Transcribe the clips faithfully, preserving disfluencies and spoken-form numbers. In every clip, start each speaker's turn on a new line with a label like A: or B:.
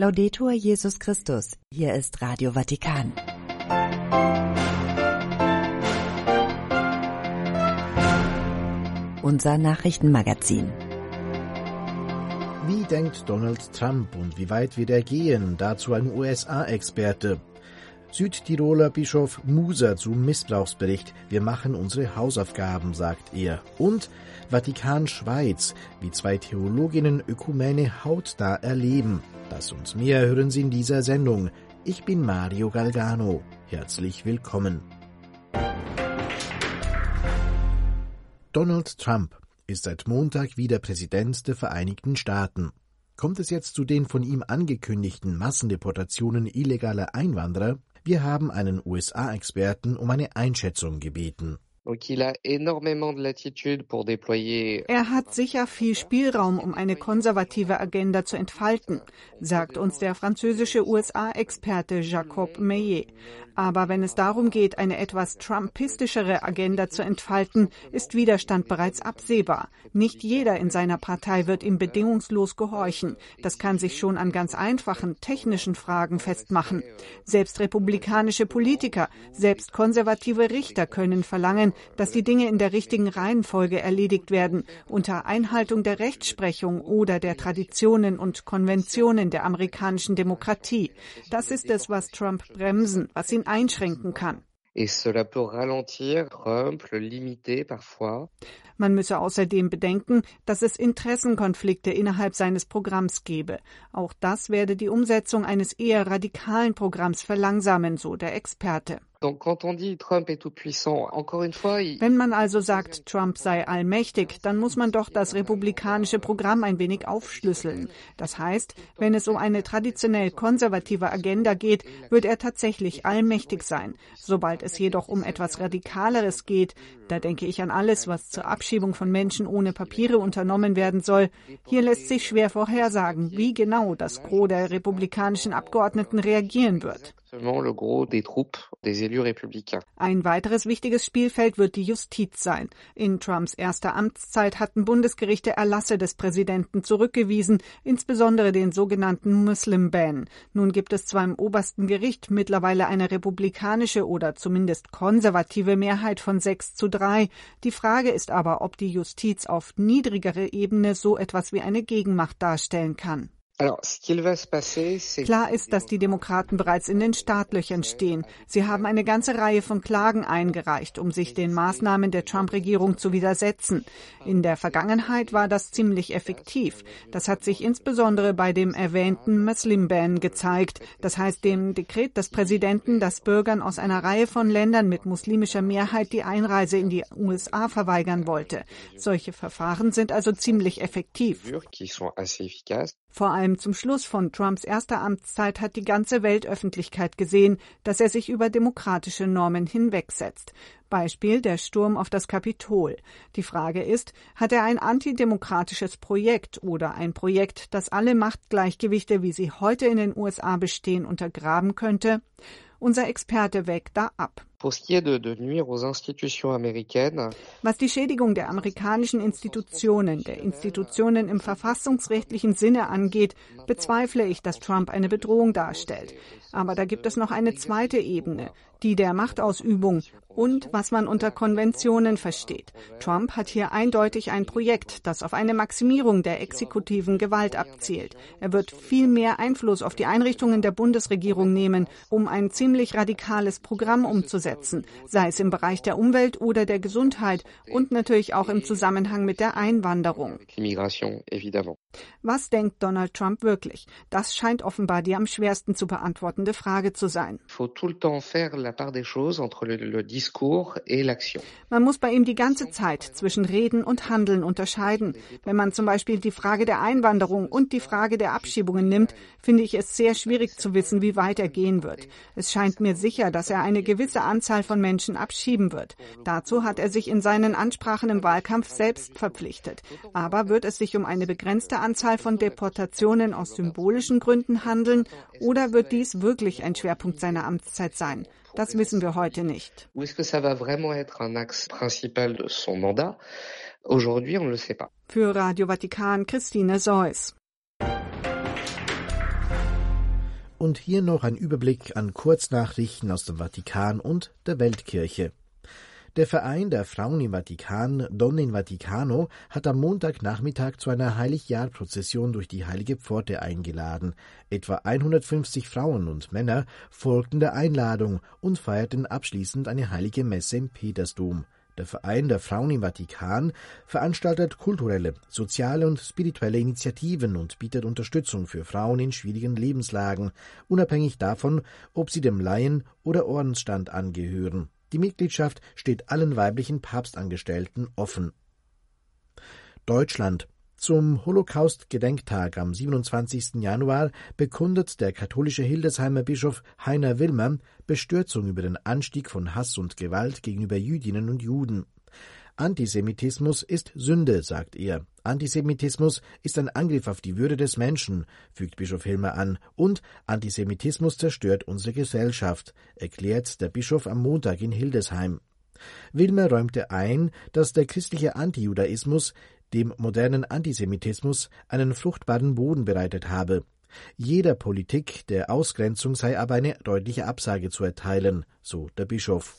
A: Laudetur Jesus Christus. Hier ist Radio Vatikan. Unser Nachrichtenmagazin.
B: Wie denkt Donald Trump und wie weit wird er gehen? Dazu ein U S A-Experte. Südtiroler Bischof Muser zum Missbrauchsbericht. Wir machen unsere Hausaufgaben, sagt er. Und Vatikan Schweiz, wie zwei Theologinnen Ökumene hautnah erleben. Das und mehr hören Sie in dieser Sendung. Ich bin Mario Galgano. Herzlich willkommen. Donald Trump ist seit Montag wieder Präsident der Vereinigten Staaten. Kommt es jetzt zu den von ihm angekündigten Massendeportationen illegaler Einwanderer? Wir haben einen U S A-Experten um eine Einschätzung gebeten.
C: Er hat sicher viel Spielraum, um eine konservative Agenda zu entfalten, sagt uns der französische U S A-Experte Jacob Meillet. Aber wenn es darum geht, eine etwas trumpistischere Agenda zu entfalten, ist Widerstand bereits absehbar. Nicht jeder in seiner Partei wird ihm bedingungslos gehorchen. Das kann sich schon an ganz einfachen technischen Fragen festmachen. Selbst republikanische Politiker, selbst konservative Richter können verlangen, dass die Dinge in der richtigen Reihenfolge erledigt werden, unter Einhaltung der Rechtsprechung oder der Traditionen und Konventionen der amerikanischen Demokratie. Das ist es, was Trump bremsen, was ihn einschränken kann. Man müsse außerdem bedenken, dass es Interessenkonflikte innerhalb seines Programms gebe. Auch das werde die Umsetzung eines eher radikalen Programms verlangsamen, so der Experte. Wenn man also sagt, Trump sei allmächtig, dann muss man doch das republikanische Programm ein wenig aufschlüsseln. Das heißt, wenn es um eine traditionell konservative Agenda geht, wird er tatsächlich allmächtig sein. Sobald es jedoch um etwas Radikaleres geht, da denke ich an alles, was zur Abschiebung von Menschen ohne Papiere unternommen werden soll. Hier lässt sich schwer vorhersagen, wie genau das Gros der republikanischen Abgeordneten reagieren wird. Ein weiteres wichtiges Spielfeld wird die Justiz sein. In Trumps erster Amtszeit hatten Bundesgerichte Erlasse des Präsidenten zurückgewiesen, insbesondere den sogenannten Muslim Ban. Nun gibt es zwar im obersten Gericht mittlerweile eine republikanische oder zumindest konservative Mehrheit von sechs zu drei. Die Frage ist aber, ob die Justiz auf niedrigerer Ebene so etwas wie eine Gegenmacht darstellen kann. Klar ist, dass die Demokraten bereits in den Startlöchern stehen. Sie haben eine ganze Reihe von Klagen eingereicht, um sich den Maßnahmen der Trump-Regierung zu widersetzen. In der Vergangenheit war das ziemlich effektiv. Das hat sich insbesondere bei dem erwähnten Muslim Ban gezeigt, das heißt dem Dekret des Präsidenten, das Bürgern aus einer Reihe von Ländern mit muslimischer Mehrheit die Einreise in die U S A verweigern wollte. Solche Verfahren sind also ziemlich effektiv. Vor allem zum Schluss von Trumps erster Amtszeit hat die ganze Weltöffentlichkeit gesehen, dass er sich über demokratische Normen hinwegsetzt. Beispiel der Sturm auf das Kapitol. Die Frage ist, hat er ein antidemokratisches Projekt oder ein Projekt, das alle Machtgleichgewichte, wie sie heute in den U S A bestehen, untergraben könnte? Unser Experte wägt da ab. Was die Schädigung der amerikanischen Institutionen, der Institutionen im verfassungsrechtlichen Sinne angeht, bezweifle ich, dass Trump eine Bedrohung darstellt. Aber da gibt es noch eine zweite Ebene, die der Machtausübung und was man unter Konventionen versteht. Trump hat hier eindeutig ein Projekt, das auf eine Maximierung der exekutiven Gewalt abzielt. Er wird viel mehr Einfluss auf die Einrichtungen der Bundesregierung nehmen, um ein ziemlich radikales Programm umzusetzen, sei es im Bereich der Umwelt oder der Gesundheit und natürlich auch im Zusammenhang mit der Einwanderung. Was denkt Donald Trump wirklich? Das scheint offenbar die am schwersten zu beantwortende Frage zu sein. Man muss bei ihm die ganze Zeit zwischen Reden und Handeln unterscheiden. Wenn man zum Beispiel die Frage der Einwanderung und die Frage der Abschiebungen nimmt, finde ich es sehr schwierig zu wissen, wie weit er gehen wird. Es scheint mir sicher, dass er eine gewisse Anzahl von Menschen abschieben wird. Dazu hat er sich in seinen Ansprachen im Wahlkampf selbst verpflichtet. Aber wird es sich um eine begrenzte Anzahl von Deportationen aus symbolischen Gründen handeln oder wird dies wirklich ein Schwerpunkt seiner Amtszeit sein? Das wissen wir heute nicht. Für Radio Vatikan, Christine Seuss.
B: Und hier noch ein Überblick an Kurznachrichten aus dem Vatikan und der Weltkirche. Der Verein der Frauen im Vatikan, Donne in Vaticano, hat am Montagnachmittag zu einer Heiligjahrprozession durch die Heilige Pforte eingeladen. Etwa hundertfünfzig Frauen und Männer folgten der Einladung und feierten abschließend eine heilige Messe im Petersdom. Der Verein der Frauen im Vatikan veranstaltet kulturelle, soziale und spirituelle Initiativen und bietet Unterstützung für Frauen in schwierigen Lebenslagen, unabhängig davon, ob sie dem Laien- oder Ordensstand angehören. Die Mitgliedschaft steht allen weiblichen Papstangestellten offen. Deutschland. Zum Holocaust-Gedenktag am siebenundzwanzigsten Januar bekundet der katholische Hildesheimer Bischof Heiner Wilmer Bestürzung über den Anstieg von Hass und Gewalt gegenüber Jüdinnen und Juden. Antisemitismus ist Sünde, sagt er. Antisemitismus ist ein Angriff auf die Würde des Menschen, fügt Bischof Hilmer an, und Antisemitismus zerstört unsere Gesellschaft, erklärt der Bischof am Montag in Hildesheim. Wilmer räumte ein, dass der christliche Antijudaismus dem modernen Antisemitismus einen fruchtbaren Boden bereitet habe. Jeder Politik der Ausgrenzung sei aber eine deutliche Absage zu erteilen, so der Bischof.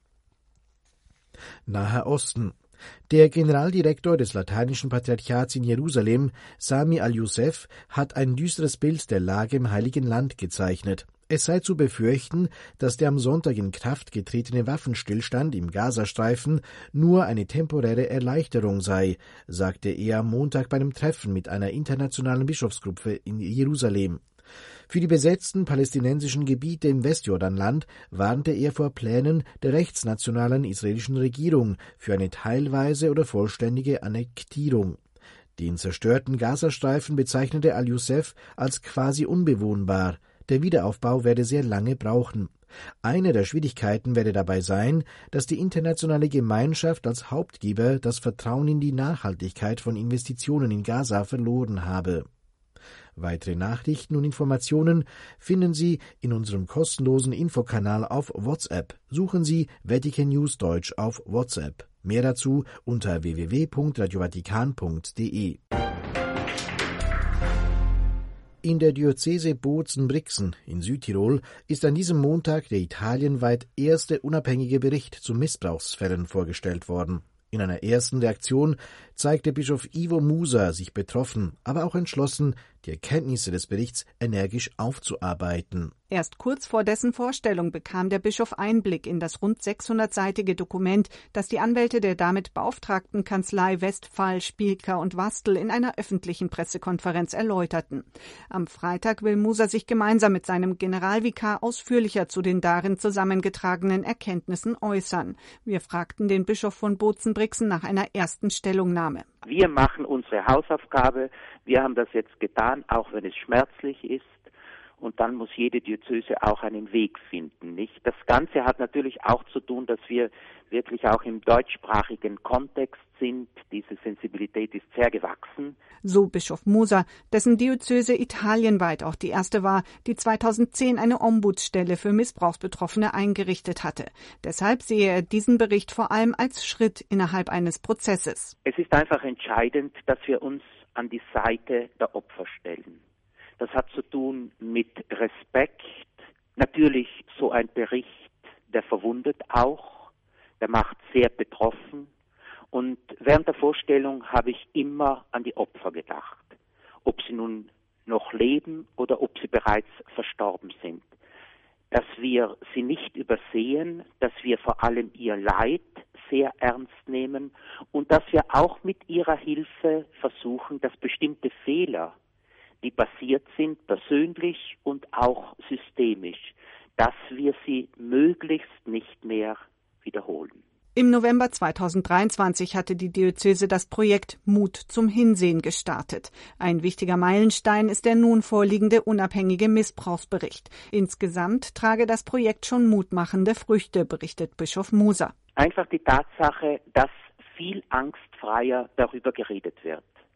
B: Naher Osten. Der Generaldirektor des Lateinischen Patriarchats in Jerusalem, Sami al-Youssef, hat ein düsteres Bild der Lage im Heiligen Land gezeichnet. Es sei zu befürchten, dass der am Sonntag in Kraft getretene Waffenstillstand im Gazastreifen nur eine temporäre Erleichterung sei, sagte er am Montag bei einem Treffen mit einer internationalen Bischofsgruppe in Jerusalem. Für die besetzten palästinensischen Gebiete im Westjordanland warnte er vor Plänen der rechtsnationalen israelischen Regierung für eine teilweise oder vollständige Annektierung. Den zerstörten Gazastreifen bezeichnete al-Youssef als quasi unbewohnbar. Der Wiederaufbau werde sehr lange brauchen. Eine der Schwierigkeiten werde dabei sein, dass die internationale Gemeinschaft als Hauptgeber das Vertrauen in die Nachhaltigkeit von Investitionen in Gaza verloren habe. Weitere Nachrichten und Informationen finden Sie in unserem kostenlosen Infokanal auf WhatsApp. Suchen Sie Vatican News Deutsch auf WhatsApp. Mehr dazu unter w w w punkt radio vatikan punkt d e. In der Diözese Bozen-Brixen in Südtirol ist an diesem Montag der italienweit erste unabhängige Bericht zu Missbrauchsfällen vorgestellt worden. In einer ersten Reaktion zeigte Bischof Ivo Musa sich betroffen, aber auch entschlossen, die Erkenntnisse des Berichts energisch aufzuarbeiten.
C: Erst kurz vor dessen Vorstellung bekam der Bischof Einblick in das rund sechshundertseitige Dokument, das die Anwälte der damit beauftragten Kanzlei Westphal, Spielker und Wastel in einer öffentlichen Pressekonferenz erläuterten. Am Freitag will Musa sich gemeinsam mit seinem Generalvikar ausführlicher zu den darin zusammengetragenen Erkenntnissen äußern. Wir fragten den Bischof von Bozen-Brixen nach einer ersten Stellungnahme.
D: Wir machen unsere Hausaufgabe. Wir haben das jetzt getan, auch wenn es schmerzlich ist. Und dann muss jede Diözese auch einen Weg finden, nicht? Das Ganze hat natürlich auch zu tun, dass wir wirklich auch im deutschsprachigen Kontext sind. Diese Sensibilität ist sehr gewachsen.
C: So Bischof Musa, dessen Diözese italienweit auch die erste war, die zweitausendzehn eine Ombudsstelle für Missbrauchsbetroffene eingerichtet hatte. Deshalb sehe er diesen Bericht vor allem als Schritt innerhalb eines Prozesses.
D: Es ist einfach entscheidend, dass wir uns an die Seite der Opfer stellen. Das hat zu tun mit Respekt. Natürlich so ein Bericht, der verwundet auch, der macht sehr betroffen. Und während der Vorstellung habe ich immer an die Opfer gedacht, ob sie nun noch leben oder ob sie bereits verstorben sind. Dass wir sie nicht übersehen, dass wir vor allem ihr Leid sehr ernst nehmen und dass wir auch mit ihrer Hilfe versuchen, dass bestimmte Fehler, die passiert sind, persönlich und auch systemisch, dass wir sie möglichst nicht mehr wiederholen.
C: Im November zweitausenddreiundzwanzig hatte die Diözese das Projekt Mut zum Hinsehen gestartet. Ein wichtiger Meilenstein ist der nun vorliegende unabhängige Missbrauchsbericht. Insgesamt trage das Projekt schon mutmachende Früchte, berichtet Bischof Musa.
D: Einfach die Tatsache, dass viel angstfreier darüber geredet wird.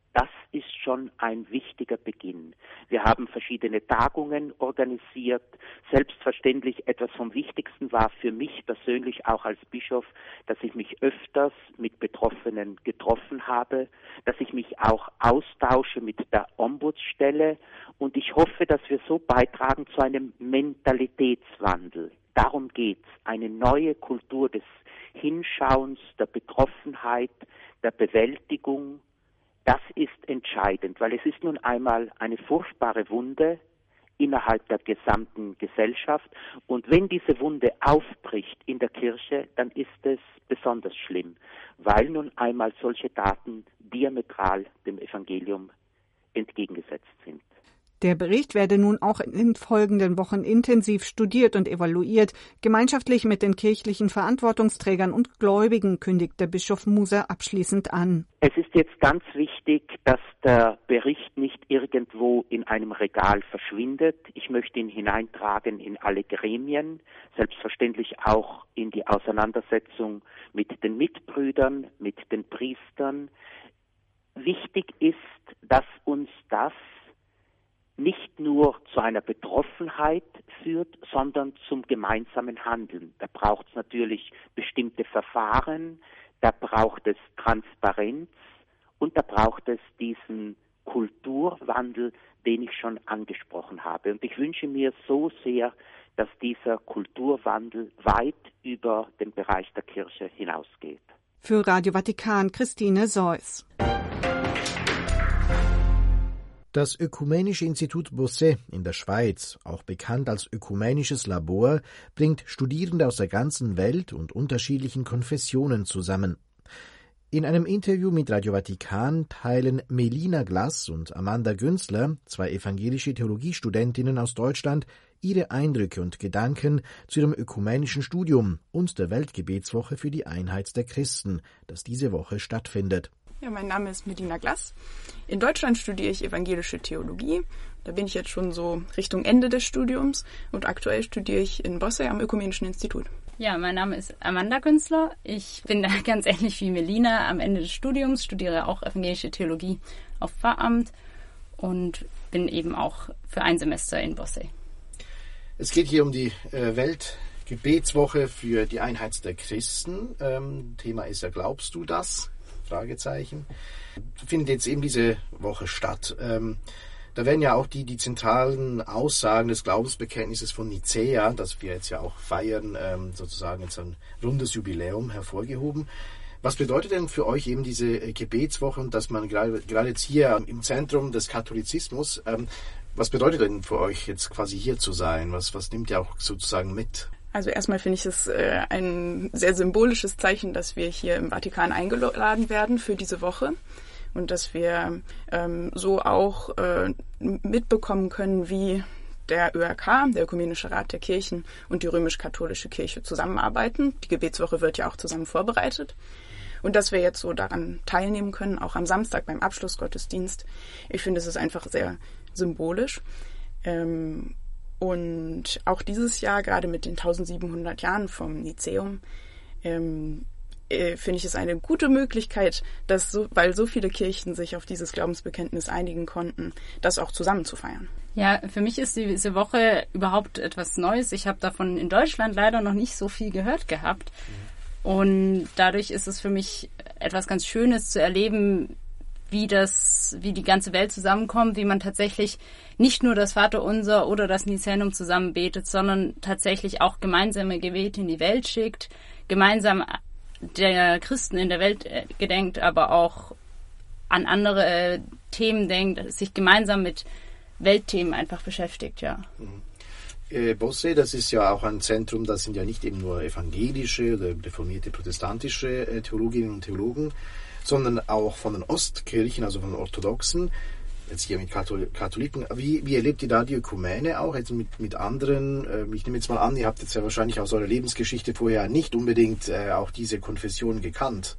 D: Das ist schon ein wichtiger Beginn. Wir haben verschiedene Tagungen organisiert. Selbstverständlich etwas vom Wichtigsten war für mich persönlich auch als Bischof, dass ich mich öfters mit Betroffenen getroffen habe, dass ich mich auch austausche mit der Ombudsstelle, und ich hoffe, dass wir so beitragen zu einem Mentalitätswandel. Darum geht's, eine neue Kultur des Hinschauens, der Betroffenheit, der Bewältigung. Das ist entscheidend, weil es ist nun einmal eine furchtbare Wunde innerhalb der gesamten Gesellschaft. Und wenn diese Wunde aufbricht in der Kirche, dann ist es besonders schlimm, weil nun einmal solche Taten diametral dem Evangelium entgegengesetzt sind.
C: Der Bericht werde nun auch in den folgenden Wochen intensiv studiert und evaluiert, gemeinschaftlich mit den kirchlichen Verantwortungsträgern und Gläubigen, kündigte Bischof Muser abschließend an.
D: Es ist jetzt ganz wichtig, dass der Bericht nicht irgendwo in einem Regal verschwindet. Ich möchte ihn hineintragen in alle Gremien, selbstverständlich auch in die Auseinandersetzung mit den Mitbrüdern, mit den Priestern. Wichtig ist, dass uns das nicht nur zu einer Betroffenheit führt, sondern zum gemeinsamen Handeln. Da braucht es natürlich bestimmte Verfahren, da braucht es Transparenz und da braucht es diesen Kulturwandel, den ich schon angesprochen habe. Und ich wünsche mir so sehr, dass dieser Kulturwandel weit über den Bereich der Kirche hinausgeht.
C: Für Radio Vatikan, Christine Seuss.
B: Das Ökumenische Institut Bosset in der Schweiz, auch bekannt als Ökumenisches Labor, bringt Studierende aus der ganzen Welt und unterschiedlichen Konfessionen zusammen. In einem Interview mit Radio Vatikan teilen Melina Glass und Amanda Günzler, zwei evangelische Theologiestudentinnen aus Deutschland, ihre Eindrücke und Gedanken zu ihrem ökumenischen Studium und der Weltgebetswoche für die Einheit der Christen, das diese Woche stattfindet.
E: Ja, mein Name ist Melina Glass. In Deutschland studiere ich evangelische Theologie. Da bin ich jetzt schon so Richtung Ende des Studiums und aktuell studiere ich in Bosset am Ökumenischen Institut.
F: Ja, mein Name ist Amanda Günzler. Ich bin da ganz ähnlich wie Melina am Ende des Studiums, studiere auch evangelische Theologie auf Pfarramt und bin eben auch für ein Semester in Bosset.
B: Es geht hier um die äh, Weltgebetswoche für die Einheit der Christen. Ähm, Thema ist ja, glaubst du das? Fragezeichen. Findet jetzt eben diese Woche statt. Ähm, da werden ja auch die, die zentralen Aussagen des Glaubensbekenntnisses von Nicäa, das wir jetzt ja auch feiern, ähm, sozusagen jetzt ein rundes Jubiläum hervorgehoben. Was bedeutet denn für euch eben diese Gebetswoche und dass man gerade, gerade jetzt hier im Zentrum des Katholizismus, ähm, was bedeutet denn für euch jetzt quasi hier zu sein? Was, was nimmt ihr auch sozusagen mit?
E: Also erstmal finde ich es äh, ein sehr symbolisches Zeichen, dass wir hier im Vatikan eingeladen werden für diese Woche und dass wir ähm, so auch äh, mitbekommen können, wie der Ö R K, der Ökumenische Rat der Kirchen, und die römisch-katholische Kirche zusammenarbeiten. Die Gebetswoche wird ja auch zusammen vorbereitet. Und dass wir jetzt so daran teilnehmen können, auch am Samstag beim Abschlussgottesdienst. Ich finde, es ist einfach sehr symbolisch. Ähm, Und auch dieses Jahr, gerade mit den tausendsiebenhundert Jahren vom Nizäum, ähm, äh, finde ich es eine gute Möglichkeit, dass so, weil so viele Kirchen sich auf dieses Glaubensbekenntnis einigen konnten, das auch zusammen zu feiern.
F: Ja, für mich ist diese Woche überhaupt etwas Neues. Ich habe davon in Deutschland leider noch nicht so viel gehört gehabt. Und dadurch ist es für mich etwas ganz Schönes zu erleben, wie das, wie die ganze Welt zusammenkommt, wie man tatsächlich nicht nur das Vaterunser oder das Nicänum zusammen betet, sondern tatsächlich auch gemeinsame Gebete in die Welt schickt, gemeinsam der Christen in der Welt gedenkt, aber auch an andere Themen denkt, sich gemeinsam mit Weltthemen einfach beschäftigt, ja.
B: Mhm. Äh, Bosset, das ist ja auch ein Zentrum, das sind ja nicht eben nur evangelische oder reformierte protestantische äh, Theologinnen und Theologen, sondern auch von den Ostkirchen, also von den Orthodoxen, jetzt hier mit Katholiken. Wie, wie erlebt ihr da die Ökumene auch, jetzt mit, mit anderen? Äh, ich nehme jetzt mal an, ihr habt jetzt ja wahrscheinlich aus eurer Lebensgeschichte vorher nicht unbedingt äh, auch diese Konfession gekannt.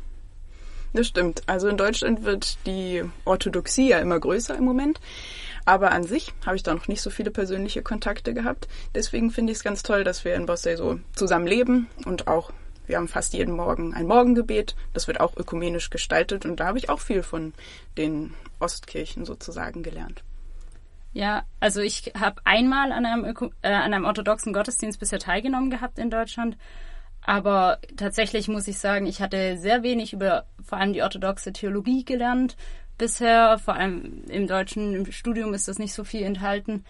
E: Das stimmt. Also in Deutschland wird die Orthodoxie ja immer größer im Moment. Aber an sich habe ich da noch nicht so viele persönliche Kontakte gehabt. Deswegen finde ich es ganz toll, dass wir in Bosset so zusammen leben und auch Wir haben fast jeden Morgen ein Morgengebet. Das wird auch ökumenisch gestaltet und da habe ich auch viel von den Ostkirchen sozusagen gelernt.
F: Ja, also ich habe einmal an einem, Öko- äh, an einem orthodoxen Gottesdienst bisher teilgenommen gehabt in Deutschland. Aber tatsächlich muss ich sagen, ich hatte sehr wenig über vor allem die orthodoxe Theologie gelernt bisher. Vor allem im deutschen im Studium ist das nicht so viel enthalten.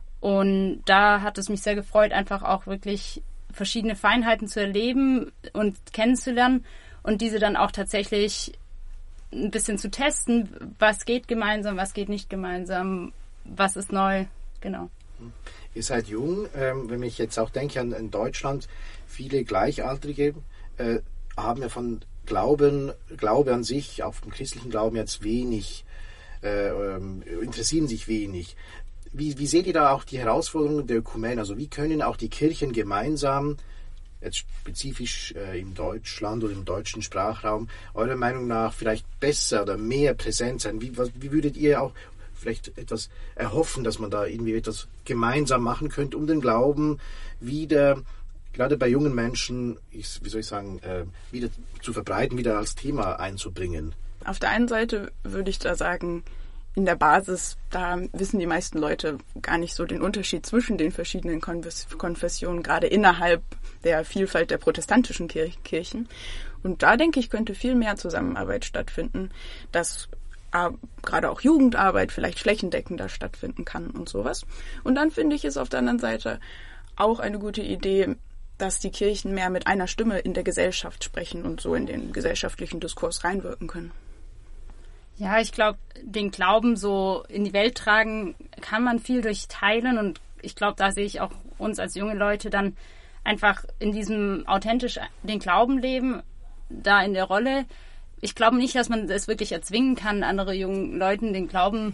F: Und da hat es mich sehr gefreut, einfach auch wirklich verschiedene Feinheiten zu erleben und kennenzulernen und diese dann auch tatsächlich ein bisschen zu testen, was geht gemeinsam, was geht nicht gemeinsam, was ist neu, genau.
B: Ihr seid jung, ähm, wenn ich jetzt auch denke an, an Deutschland, viele Gleichaltrige äh, haben ja von Glauben, Glaube an sich, auch vom christlichen Glauben jetzt wenig, äh, ähm, interessieren sich wenig. Wie, wie seht ihr da auch die Herausforderungen der Ökumene? Also wie können auch die Kirchen gemeinsam, jetzt spezifisch äh, in Deutschland oder im deutschen Sprachraum, eurer Meinung nach vielleicht besser oder mehr präsent sein? Wie, was, wie würdet ihr auch vielleicht etwas erhoffen, dass man da irgendwie etwas gemeinsam machen könnte, um den Glauben wieder, gerade bei jungen Menschen, ich, wie soll ich sagen, äh, wieder zu verbreiten, wieder als Thema einzubringen?
E: Auf der einen Seite würde ich da sagen, in der Basis, da wissen die meisten Leute gar nicht so den Unterschied zwischen den verschiedenen Konfessionen, gerade innerhalb der Vielfalt der protestantischen Kirchen. Und da, denke ich, könnte viel mehr Zusammenarbeit stattfinden, dass äh, gerade auch Jugendarbeit vielleicht flächendeckender stattfinden kann und sowas. Und dann finde ich es auf der anderen Seite auch eine gute Idee, dass die Kirchen mehr mit einer Stimme in der Gesellschaft sprechen und so in den gesellschaftlichen Diskurs reinwirken können.
F: Ja, ich glaube, den Glauben so in die Welt tragen kann man viel durch Teilen und ich glaube, da sehe ich auch uns als junge Leute dann einfach in diesem authentisch den Glauben leben, da in der Rolle. Ich glaube nicht, dass man es wirklich erzwingen kann, andere jungen Leuten den Glauben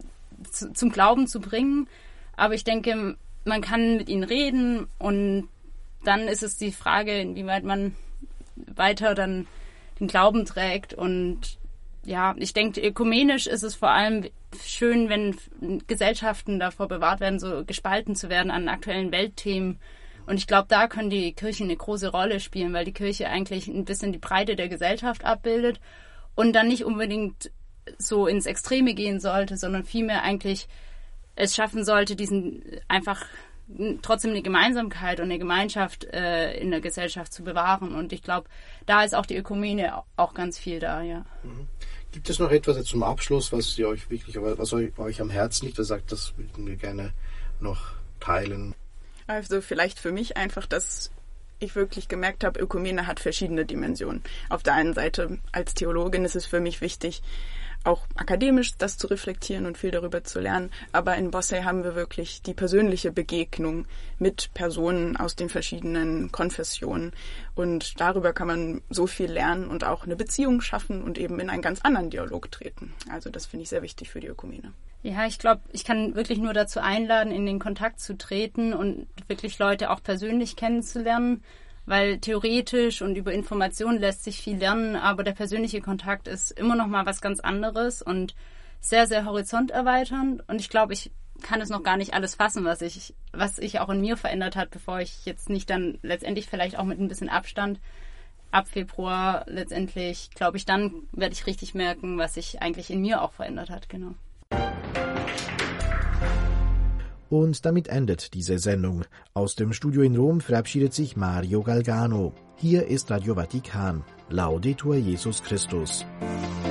F: zu, zum Glauben zu bringen, aber ich denke, man kann mit ihnen reden und dann ist es die Frage, inwieweit man weiter dann den Glauben trägt und ja, ich denke, ökumenisch ist es vor allem schön, wenn Gesellschaften davor bewahrt werden, so gespalten zu werden an aktuellen Weltthemen. Und ich glaube, da können die Kirchen eine große Rolle spielen, weil die Kirche eigentlich ein bisschen die Breite der Gesellschaft abbildet und dann nicht unbedingt so ins Extreme gehen sollte, sondern vielmehr eigentlich es schaffen sollte, diesen einfach trotzdem eine Gemeinsamkeit und eine Gemeinschaft äh, in der Gesellschaft zu bewahren. Und ich glaube, da ist auch die Ökumene auch ganz viel da, ja.
B: Mhm. Gibt es noch etwas zum Abschluss, was ihr euch wirklich, was euch, euch am Herzen liegt, was sagt, das würden wir gerne noch teilen?
E: Also vielleicht für mich einfach, dass ich wirklich gemerkt habe, Ökumene hat verschiedene Dimensionen. Auf der einen Seite als Theologin ist es für mich wichtig, auch akademisch das zu reflektieren und viel darüber zu lernen. Aber in Bossey haben wir wirklich die persönliche Begegnung mit Personen aus den verschiedenen Konfessionen. Und darüber kann man so viel lernen und auch eine Beziehung schaffen und eben in einen ganz anderen Dialog treten. Also das finde ich sehr wichtig für die Ökumene.
F: Ja, ich glaube, ich kann wirklich nur dazu einladen, in den Kontakt zu treten und wirklich Leute auch persönlich kennenzulernen. Weil theoretisch und über Informationen lässt sich viel lernen, aber der persönliche Kontakt ist immer noch mal was ganz anderes und sehr, sehr horizonterweiternd. Und ich glaube, ich kann es noch gar nicht alles fassen, was ich, was sich auch in mir verändert hat, bevor ich jetzt nicht dann letztendlich vielleicht auch mit ein bisschen Abstand ab Februar letztendlich, glaube ich, dann werde ich richtig merken, was sich eigentlich in mir auch verändert hat, genau.
B: Und damit endet diese Sendung. Aus dem Studio in Rom verabschiedet sich Mario Galgano. Hier ist Radio Vatikan. Laudetur Jesus Christus.